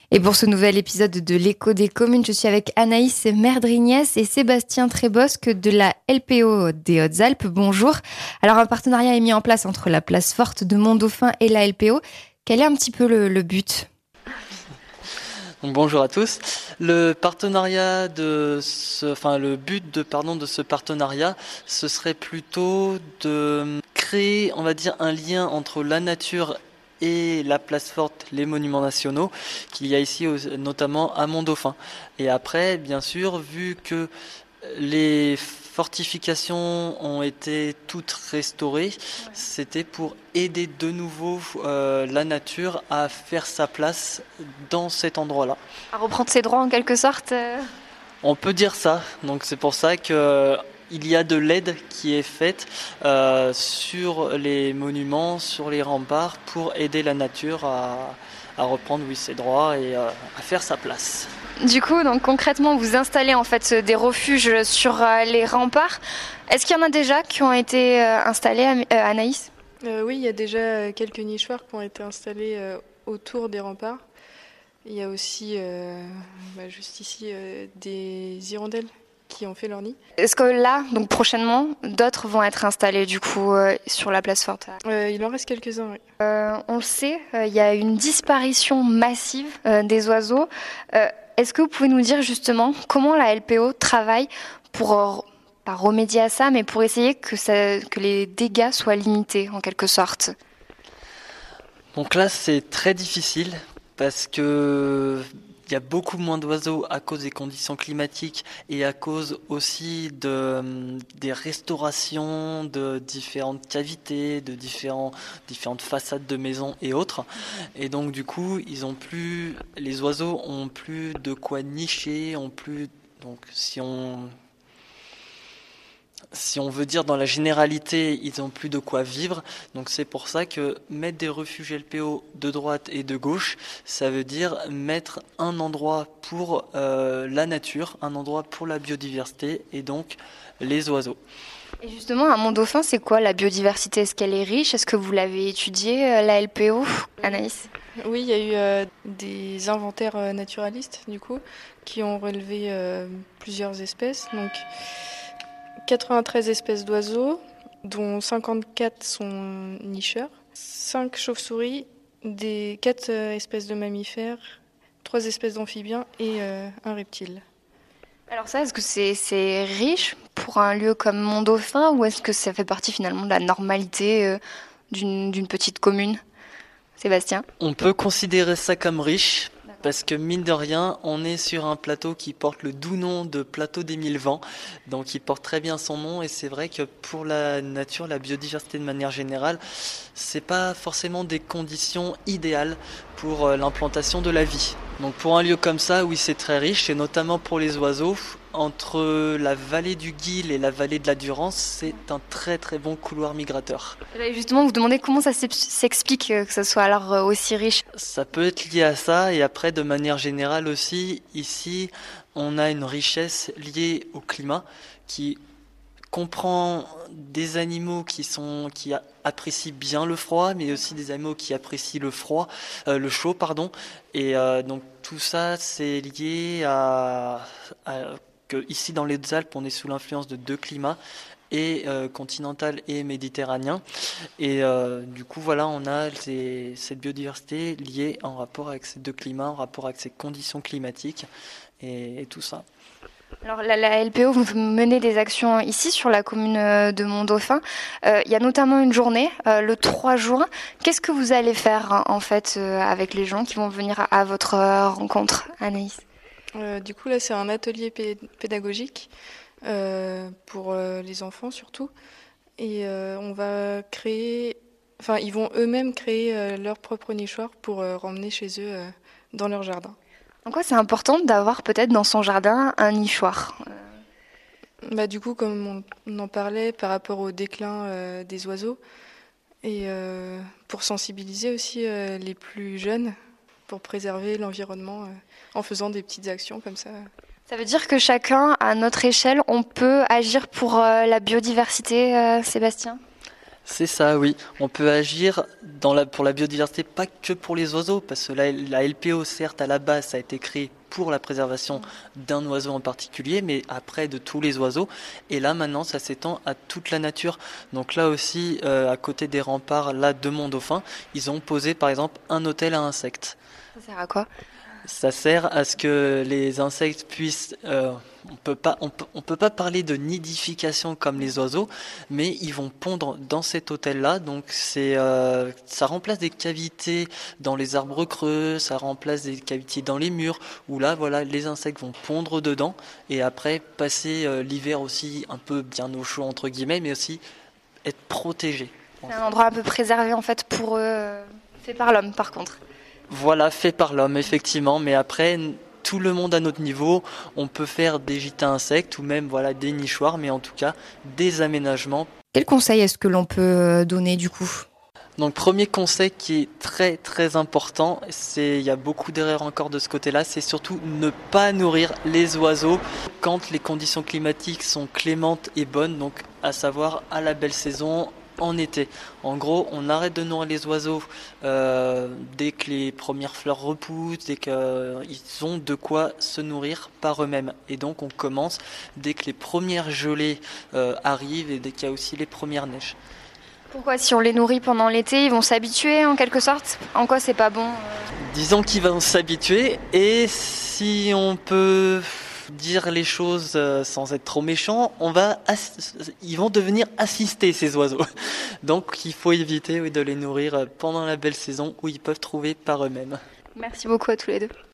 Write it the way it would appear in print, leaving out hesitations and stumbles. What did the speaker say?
Et pour ce nouvel épisode de l'Écho des communes, je suis avec Anaïs Merdrignès et Sébastien Trébosque de la LPO des Hautes-Alpes. Bonjour. Alors, un partenariat est mis en place entre la place forte de Mont-Dauphin et la LPO. Quel est un petit peu le but ? Donc, bonjour à tous. Le but de ce partenariat, ce serait plutôt de créer, on va dire, un lien entre la nature et la place forte, les monuments nationaux, qu'il y a ici notamment à Mont-Dauphin. Et après, bien sûr, vu que les fortifications ont été toutes restaurées, c'était pour aider de nouveau la nature à faire sa place dans cet endroit-là. À reprendre ses droits en quelque sorte On peut dire ça, donc c'est pour ça que il y a de l'aide qui est faite sur les monuments, sur les remparts, pour aider la nature à reprendre ses droits et à faire sa place. Du coup, donc concrètement, vous installez en fait des refuges sur les remparts. Est-ce qu'il y en a déjà qui ont été installés, Anaïs ? Oui, il y a déjà quelques nichoirs qui ont été installés autour des remparts. Il y a aussi, juste ici, des hirondelles qui ont fait leur nid. Est-ce que là, donc prochainement, d'autres vont être installés du coup sur la place forte ? Il en reste quelques-uns, oui. On le sait, il y a une disparition massive des oiseaux. Est-ce que vous pouvez nous dire justement comment la LPO travaille pour, pas remédier à ça, mais pour essayer que les dégâts soient limités en quelque sorte ? Donc là, c'est très difficile parce que il y a beaucoup moins d'oiseaux à cause des conditions climatiques et à cause aussi des restaurations de différentes cavités, de différentes façades de maisons et autres. Et donc du coup, les oiseaux ont plus de quoi nicher, donc si on veut dire dans la généralité, ils n'ont plus de quoi vivre. Donc c'est pour ça que mettre des refuges LPO de droite et de gauche, ça veut dire mettre un endroit pour la nature, un endroit pour la biodiversité et donc les oiseaux. Et justement, à Mont-Dauphin, c'est quoi la biodiversité ? Est-ce qu'elle est riche ? Est-ce que vous l'avez étudiée, la LPO, Anaïs ? Oui, il y a eu des inventaires naturalistes, du coup, qui ont relevé plusieurs espèces. Donc, 93 espèces d'oiseaux, dont 54 sont nicheurs, 5 chauves-souris, 4 espèces de mammifères, 3 espèces d'amphibiens et un reptile. Alors ça, est-ce que c'est riche pour un lieu comme Mont-Dauphin ou est-ce que ça fait partie finalement de la normalité d'une petite commune ? Sébastien ? On peut considérer ça comme riche. Parce que mine de rien, on est sur un plateau qui porte le doux nom de plateau des mille vents, donc il porte très bien son nom et c'est vrai que pour la nature, la biodiversité de manière générale, c'est pas forcément des conditions idéales pour l'implantation de la vie. Donc pour un lieu comme ça, oui c'est très riche et notamment pour les oiseaux, entre la vallée du Guil et la vallée de la Durance, c'est un très très bon couloir migrateur. Et justement, vous demandez comment ça s'explique que ce soit alors aussi riche ? Ça peut être lié à ça et après de manière générale aussi, ici on a une richesse liée au climat qui comprend des animaux qui apprécient bien le froid, mais aussi des animaux qui apprécient le chaud, pardon. Et donc tout ça c'est lié à que ici dans les Hautes-Alpes on est sous l'influence de 2 climats, et continental et méditerranéen. Et du coup, voilà, on a cette biodiversité liée en rapport avec ces 2 climats, en rapport avec ces conditions climatiques et tout ça. Alors la LPO, vous menez des actions ici sur la commune de Mont-Dauphin. Il y a notamment une journée, le 3 juin. Qu'est-ce que vous allez faire en fait avec les gens qui vont venir à votre rencontre, Anaïs ? Du coup, là, c'est un atelier pédagogique pour les enfants surtout. Et on va ils vont eux-mêmes créer leur propre nichoir pour remmener chez eux dans leur jardin. En quoi c'est important d'avoir peut-être dans son jardin un nichoir ? Du coup, comme on en parlait par rapport au déclin des oiseaux, et pour sensibiliser aussi les plus jeunes, pour préserver l'environnement en faisant des petites actions comme ça. Ça veut dire que chacun, à notre échelle, on peut agir pour la biodiversité, Sébastien ? C'est ça, oui. On peut agir pour la biodiversité, pas que pour les oiseaux, parce que la LPO, certes, à la base, ça a été créé pour la préservation d'un oiseau en particulier, mais après de tous les oiseaux. Et là, maintenant, ça s'étend à toute la nature. Donc là aussi, à côté des remparts là de Mont-Dauphin, ils ont posé, par exemple, un hôtel à insectes. Ça sert à quoi? Ça sert à ce que les insectes puissent. On peut pas parler de nidification comme les oiseaux, mais ils vont pondre dans cet hôtel-là. Donc ça remplace des cavités dans les arbres creux, ça remplace des cavités dans les murs. Où là, voilà, les insectes vont pondre dedans et après passer l'hiver aussi un peu bien au chaud entre guillemets, mais aussi être protégés. C'est un endroit un peu préservé en fait pour eux, fait par l'homme par contre. Voilà, fait par l'homme, effectivement. Mais après, tout le monde à notre niveau, on peut faire des gîtes à insectes ou même voilà, des nichoirs, mais en tout cas, des aménagements. Quel conseil est-ce que l'on peut donner du coup ? Donc, premier conseil qui est très très important, il y a beaucoup d'erreurs encore de ce côté-là, c'est surtout ne pas nourrir les oiseaux quand les conditions climatiques sont clémentes et bonnes, donc à savoir à la belle saison, en été. En gros, on arrête de nourrir les oiseaux dès que les premières fleurs repoussent, dès qu'ils ont de quoi se nourrir par eux-mêmes. Et donc on commence dès que les premières gelées arrivent et dès qu'il y a aussi les premières neiges. Pourquoi si on les nourrit pendant l'été, ils vont s'habituer en quelque sorte? En quoi c'est pas bon? Disons qu'ils vont s'habituer et si on peut dire les choses sans être trop méchant, ils vont devenir assistés ces oiseaux. Donc il faut éviter de les nourrir pendant la belle saison où ils peuvent trouver par eux-mêmes. Merci beaucoup à tous les deux.